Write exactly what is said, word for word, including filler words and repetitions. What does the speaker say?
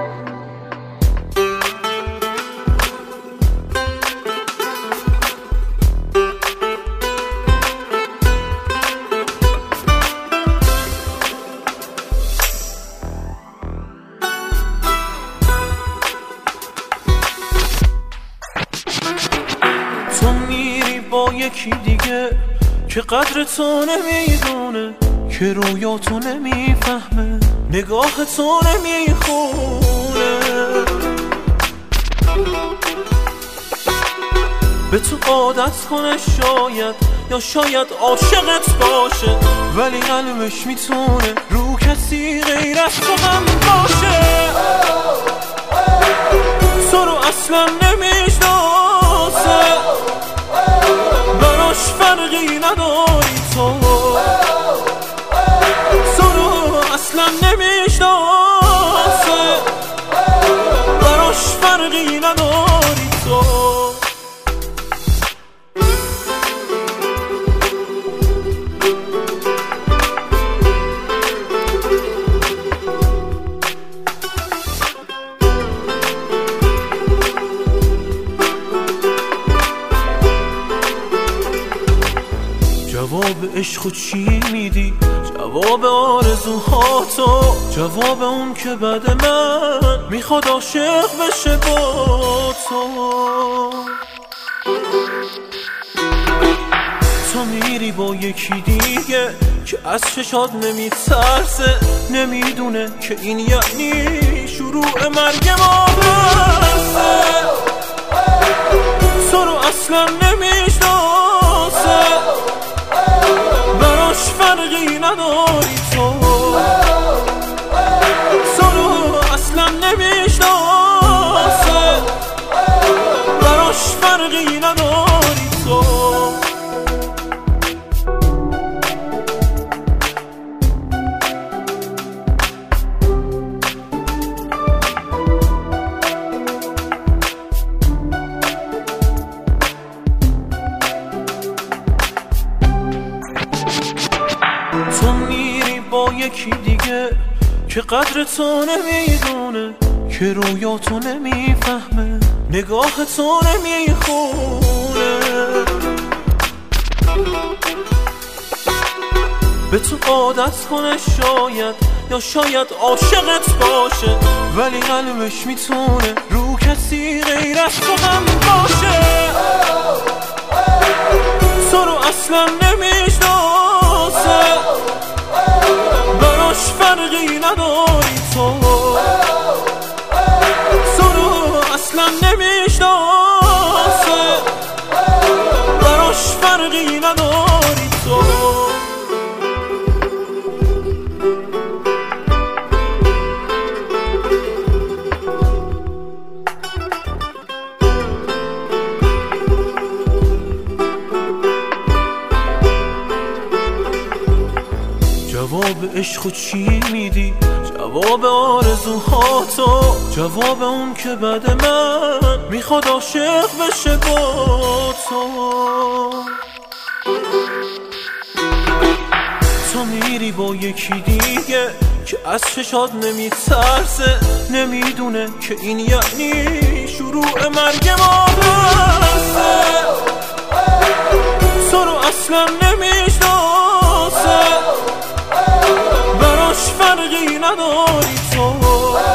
تو میری با یکی دیگه که قدر تو نمیدونه، که رویا تو نمیفهمه، نگاه تو نمیخونه، به تو عادت کنه شاید، یا شاید عاشقت باشه، ولی قلبش میتونه رو کسی غیر از تو هم باشه. تو رو اصلا نمیشناسه، براش فرقی نداری، تو تو رو اصلا نمیشناسه، براش فرقی نداری تو. جواب عشق چی میدی؟ جواب آرزوهاتو، جواب اون که بعد من میخواد عاشق بشه با تو. تو میری با یکی دیگه که از چشات نمیترسه، نمیدونه که این یعنی شروع مرگ ما هسته. تو رو اصلا نمیشناسه، براش فرقی نداری، تو تو رو اصلا نمیشناسه، براش فرقی نداری تو. تو میری با یکی دیگه که قدر تو نمیدونه، که رویا تو نمیفهمه، نگاه تو نمیخونه، به تو عادت کنه شاید، یا شاید عاشقت باشه، ولی قلبش میتونه رو کسی غیر از تو هم باشه. تو رو اصلا نمیشناسه، براش فرقی نداری، تو تو رو اصلا نمیشناسه، براش فرقی نداری تو. جواب عشق چی میدی؟ جواب آرزوهاتو، جواب اون که بعد من میخواد عاشق بشه با تو. تو میری با یکی دیگه که از چشات نمیترسه، نمیدونه که این یعنی شروع مرگ ما هسته. تو رو اصلا نمیشناسه، براش فرقی نداری، تو